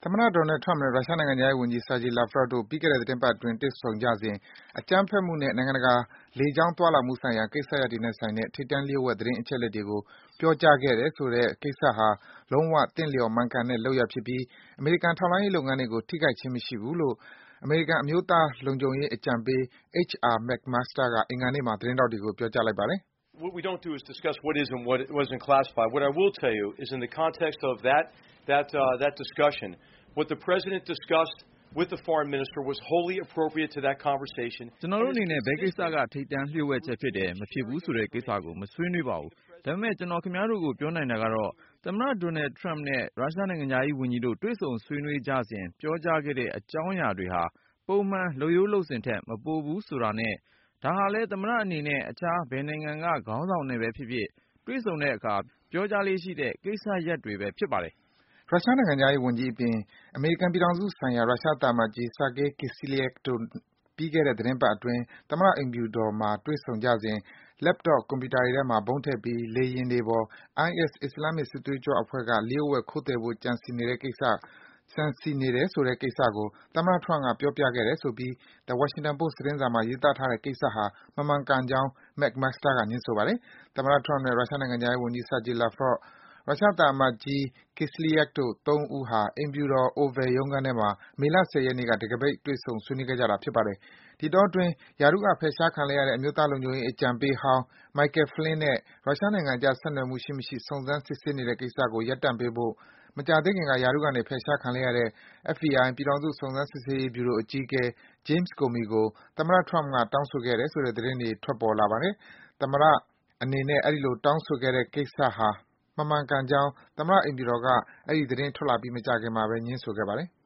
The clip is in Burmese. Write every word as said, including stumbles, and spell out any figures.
သမ္မတ Donald Trump နဲ့ ရုရှားနိုင်ငံခြားရေးဝန်ကြီး Sergey Lavrov တို့ ပြီးခဲ့တဲ့ သီတင်းပတ်အတွင်း တွေ့ဆုံကြစဉ် အကြမ်းဖက်မှုနဲ့ နိုင်ငံတကာ လေကြောင်းသွားလာမှုဆိုင်ရာ ကိစ္စရပ်တွေနဲ့ဆိုင်တဲ့ ထိပ်တန်းလျှို့ဝှက် သတင်းအချက်အလက်တွေကို ပြောကြားခဲ့တယ်ဆိုတဲ့ ကိစ္စဟာ လုံးဝ သင့်လျော်မှန်ကန်တဲ့ လုပ်ရပ်ဖြစ်ပြီး အမေရိကန် ထောက်လှမ်းရေးလုပ်ငန်းတွေကို ထိခိုက်ခြင်းမရှိဘူးလို့ အမေရိကန် အမျိုးသားလုံခြုံရေးအကြံပေး H R McMaster က အင်္ဂါနေ့မှာ သတင်းထောက်တွေကို ပြောကြားလိုက်ပါတယ်။ “What we don't do is discuss what is and what wasn't classified. What I will tell you is in the context of that that uh, that discussion, what the president discussed with the foreign minister was wholly appropriate to that conversation. ကျွန်တော်တို့အနေနဲ့ဘယ်ကိစ္စကထိပ်တန်းလျှို့ဝှက်ချက်ဖြစ်တယ်မဖြစ်ဘူးဆိုတဲ့ကိစ္စကိုမဆွေးနွေးပါဘူး။ဒါပေမဲ့ကျွန်တော်ခင်ဗျားတို့ကိုပြောနိုင်တာကတော့သမ္မတ Donald Trump နဲ့ရုရှားနိုင်ငံခြားရေးဝန်ကြီးတို့တွေ့ဆုံဆွေးနွေးကြစဉ်ပြောကြားခဲ့တဲ့အကြောင်းအရာတွေဟာပုံမှန်လုပ်ရိုးလုပ်စဉ်ထက်မပိုဘူးဆိုတာနဲ့ဒါဟာလဲသမ္မတအနေနဲ့အခြားဘယ်နိုင်ငံကခေါင်းဆောင်နဲ့ပဲဖြစ်ဖြစ်တွေ့ဆုံတဲ့အခါပြောကြားလေးရှိတဲ့ကိစ္စရပ်တွေပဲဖြစ်ပါတယ်။ ” ရုရှားနိုင်ငံခြားရေးဝန်ကြီးအပြင် အမေရိကန်ပြည်ထောင်စုဆိုင်ရာ ရုရှားသံအမတ်ကြီး Sergey Kisielv တို့ ပြီးခဲ့တဲ့ သီတင်းပတ်အတွင်း သမ္မတ အိမ်ဖြူတော်မှာ တွေ့ဆုံကြစဉ် Laptop ကွန်ပြူတာတွေထဲမှာ ဗုံးထည့်ပြီး လေယာဉ်တွေပေါ် အိုင်အက်စ် အစ္စလာမ်မစ် စစ်သွေးကြွအဖွဲ့က လျှို့ဝှက် ခိုးသယ်ဖို့ ကြံစည်နေတယ်ဆိုတဲ့ကိစ္စကို သမ္မတ Trump က ပြောပြခဲ့တယ်ဆိုပြီး The Washington Post သတင်းစာမှာ ရေးသားထားတဲ့ကိစ္စဟာ မမှန်ကန်ကြောင်း McMaster က ငြင်းဆိုပါတယ်။ သမ္မတ Trump နဲ့ ရုရှားနိုင်ငံခြားရေးဝန်ကြီး Sergey Lavrov ၊ ရုရှားသံအမတ်ကြီး Kislyak တို့ သုံးဦးဟာ အိမ်ဖြူတော် Oval ရုံးခန်းထဲမှာ မေလ ၁၀ ရက်နေ့က တံခါးပိတ် တွေ့ဆုံ ဆွေးနွေးခဲ့ကြတာ ဖြစ်ပါတယ်။ ဒီအတောအတွင်း ရာထူးက ဖယ်ရှားခံလိုက်ရတဲ့ အမျိုးသားလုံခြုံရေးအကြံပေးဟောင်း Michael Flynn နဲ့ ရုရှားနိုင်ငံအကြား ဆက်နွယ်မှုရှိမရှိ စုံစမ်း စစ်ဆေးနေတဲ့ကိစ္စကို ရပ်တန့်ပေးဖို့ မကြာသေးခင်က ရာထူးကနေ ဖယ်ရှားခံလိုက်ရတဲ့ F B I ပြည်ထောင်စု စုံစမ်းစစ်ဆေးရေးဗျူရို အကြီးအကဲ James Comey ကို သမ္မတ Trump က တောင်းဆိုခဲ့တယ်ဆိုတဲ့ သတင်းတွေ ထွက်ပေါ်လာပါတယ်။ သမ္မတအနေနဲ့ အဲဒီလို တောင်းဆိုခဲ့တဲ့ကိစ္စဟာ မမှန်ကန်ကြောင်း သမ္မတ အိမ်ဖြူတော်က အဲဒီ သတင်းထွက်လာပြီး မကြာခင်မှာဘဲ ငြင်းဆိုခဲ့ပါတယ်။